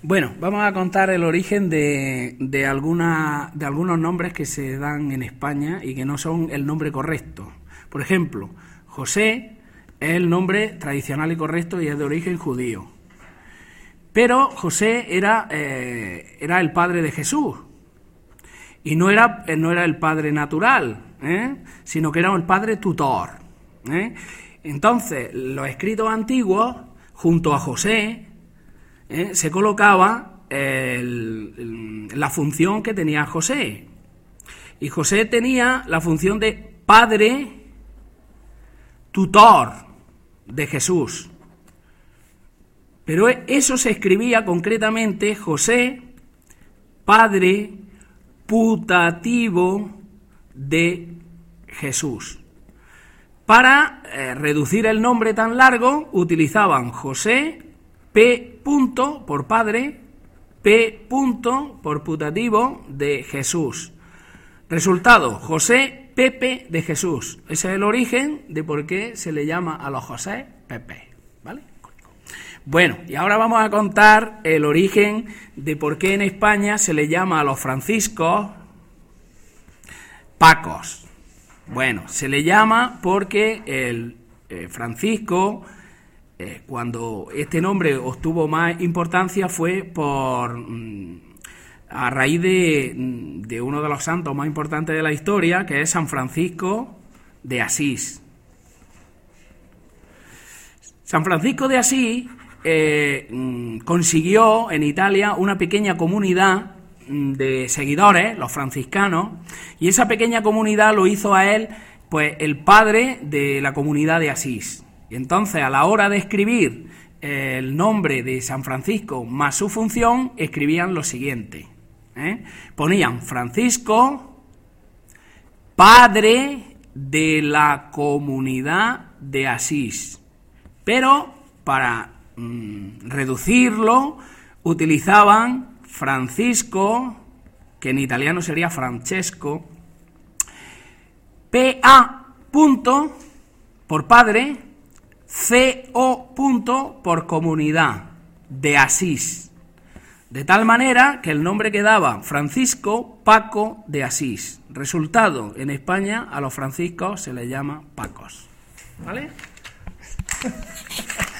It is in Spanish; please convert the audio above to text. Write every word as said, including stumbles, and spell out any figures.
Bueno, vamos a contar el origen de, de, alguna, de algunos nombres que se dan en España y que no son el nombre correcto. Por ejemplo, José es el nombre tradicional y correcto y es de origen judío. Pero José era, eh, era el padre de Jesús. Y no era, no era el padre natural, ¿eh? sino que era el padre tutor. ¿eh? Entonces, los escritos antiguos, junto a José, ¿eh? se colocaba el, el, la función que tenía José. Y José tenía la función de padre tutor de Jesús. Pero eso se escribía concretamente José, padre putativo de Jesús. Para eh, reducir el nombre tan largo, utilizaban José, P. punto por padre, P. punto por putativo de Jesús. Resultado, José Pepe de Jesús. Ese es el origen de por qué se le llama a los José Pepe, ¿vale? Bueno, y ahora vamos a contar el origen de por qué en España se le llama a los franciscos Pacos. Bueno, se le llama porque el eh, Francisco, eh, cuando este nombre obtuvo más importancia, fue por mm, a raíz de, de uno de los santos más importantes de la historia, que es San Francisco de Asís. San Francisco de Asís Eh, consiguió en Italia una pequeña comunidad de seguidores, los franciscanos, y esa pequeña comunidad lo hizo a él pues el padre de la comunidad de Asís. Y entonces, a la hora de escribir eh, el nombre de San Francisco más su función, escribían lo siguiente, ¿eh? ponían Francisco, padre de la comunidad de Asís, pero para reducirlo, utilizaban Francisco, que en italiano sería Francesco, P A punto por padre, C O punto por comunidad de Asís, de tal manera que el nombre quedaba Francisco Paco de Asís. Resultado, en España a los franciscos se les llama Pacos, ¿vale?